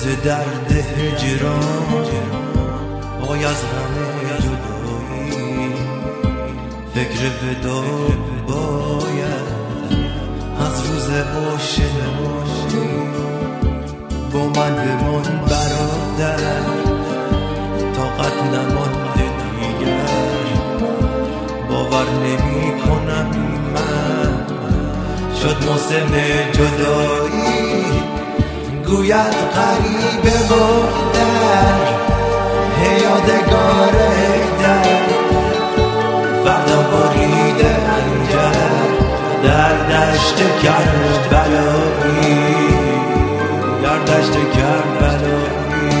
درد هجران وای از غم جدایی فکر ودا باید از روز آشنایی با من بمان برادر طاقت نمانده دیگر باور نمی کنم من شد موسم جدایی گوید غریبه و در یادگار در فردا بریده انجر در دشت کربلایی در دشت کربلایی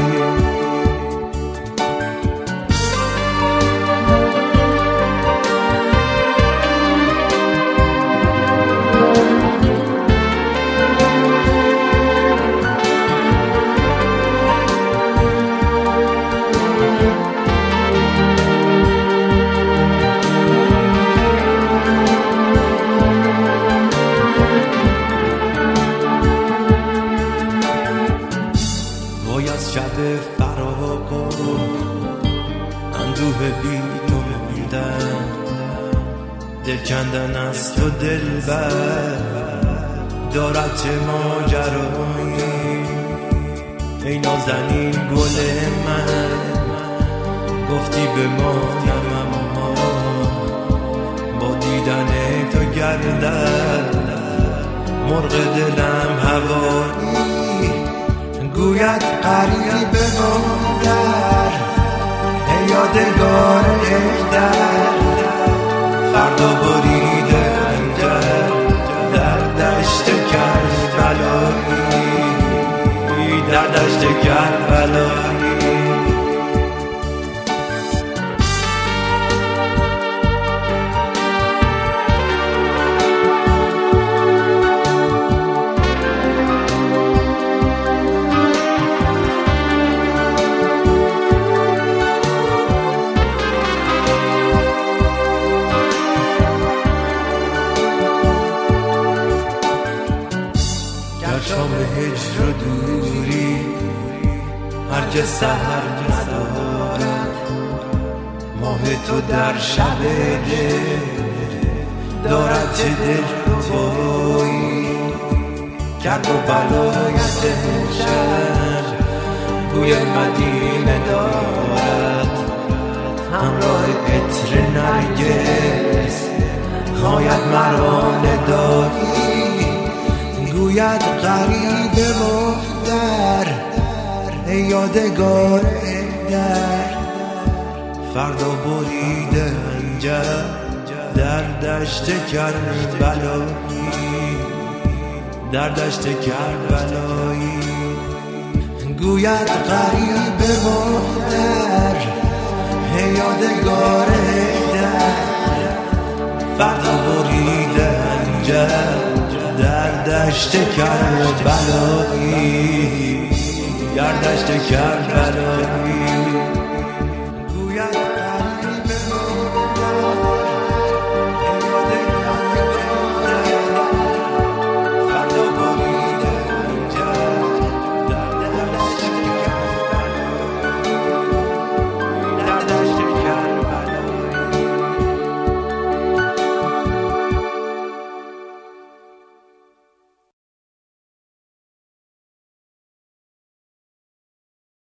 از شب فراق و اندوه بی تو موندن دل کندن از تو دلبر دارد چه ماجرایی ای نازنین گل من گفتی بمانم اما با دیدن تو گردد مرغ دلم هوایی گوید غریبه و در یادگار در فردا بریده انجر در دشت کربلایی در دشت کربلایی شام هجر و دوری هرگز سحر ندارد ماه تو در شب دل دارد چه دلربایی کرب و بلایت شهر بوی مدینه دارد همراه عطر نرگس خواید مرا ندایی گوید غریبه و در یادگار در فردا بریده انجر در دشت کربلایی در دشت کربلایی گوید غریبه و در یادگار در فردا بریده انجر در دشت کربلایی در دشت کربلایی